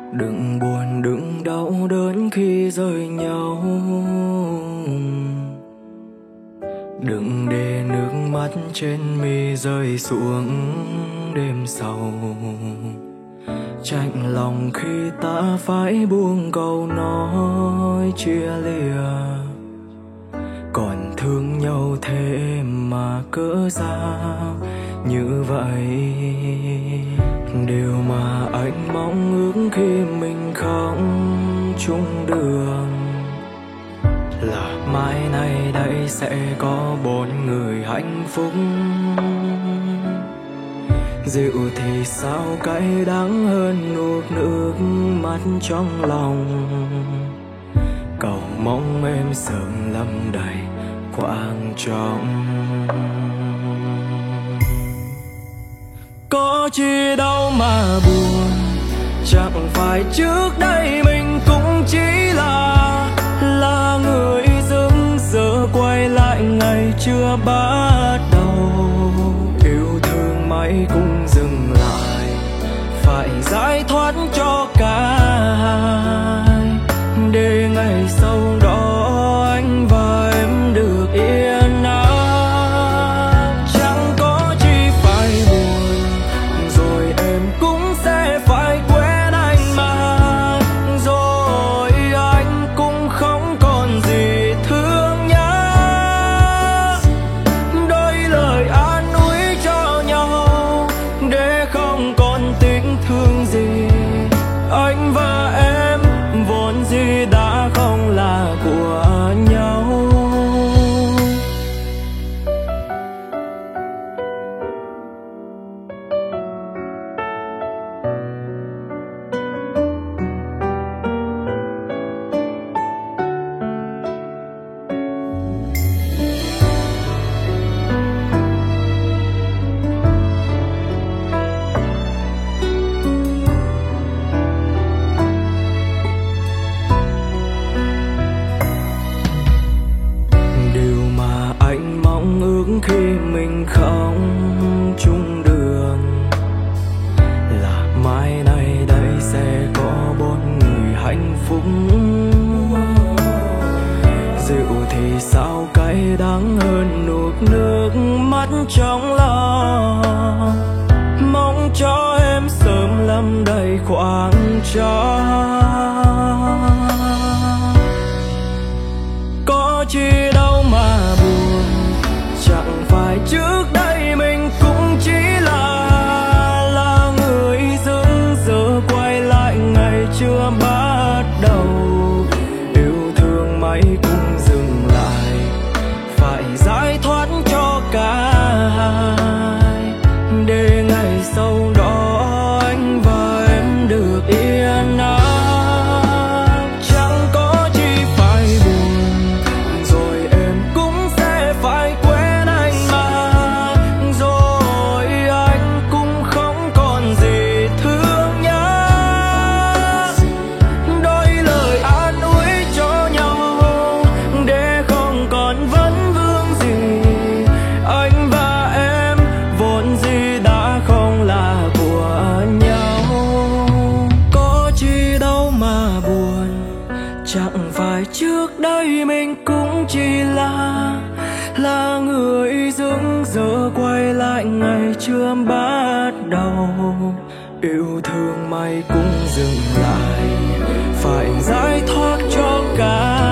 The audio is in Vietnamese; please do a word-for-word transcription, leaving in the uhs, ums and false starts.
Đừng buồn đừng đau đớn khi rời nhau, đừng để nước mắt trên mi rơi xuống đêm sầu. Chạnh lòng khi ta phải buông câu nói chia lìa, còn thương nhau thế mà cớ sao như vậy. Điều mà anh mong ước khi mình không chung đường là mai này đây sẽ có bốn người hạnh phúc. Rượu thì sao cay đắng hơn nuốt nước mắt trong lòng. Cầu mong em sớm lấp đầy khoảng trống. Có chi đâu mà buồn, chẳng phải trước đây mình cũng chỉ là là người dưng giờ quay lại ngày chưa bắt đầu. Yêu thương mãi cũng dừng lại, phải giải thoát cho cả hai, để ngày sau đó anh và em được yên ắng. Chẳng có chi phải buồn, rồi em cũng sẽ phải quên anh mà, rồi anh cũng không còn gì thương nhớ. Đôi lời an ủi cho nhau để không còn tình thương gì. Anh và em vốn gì đã không là của nhau. Khi mình không chung đường là mai này đây sẽ có bốn người hạnh phúc. Rượu thì sao cay đắng hơn nuốt nước mắt trong lòng. Mong cho em sớm lấp đầy khoảng trống. Có chi đâu mà buồn, chẳng phải trước đây mình cũng chỉ là là người dưng giờ quay lại ngày chưa bắt đầu. Yêu thương mãi cũng dừng lại, phải giải thoát cho cả hai, để ngày sau đó anh và em được yên ắng. Chẳng phải trước đây mình cũng chỉ là là người dưng giờ quay lại ngày chưa bắt đầu. Yêu thương mãi cũng dừng lại, phải giải thoát cho cả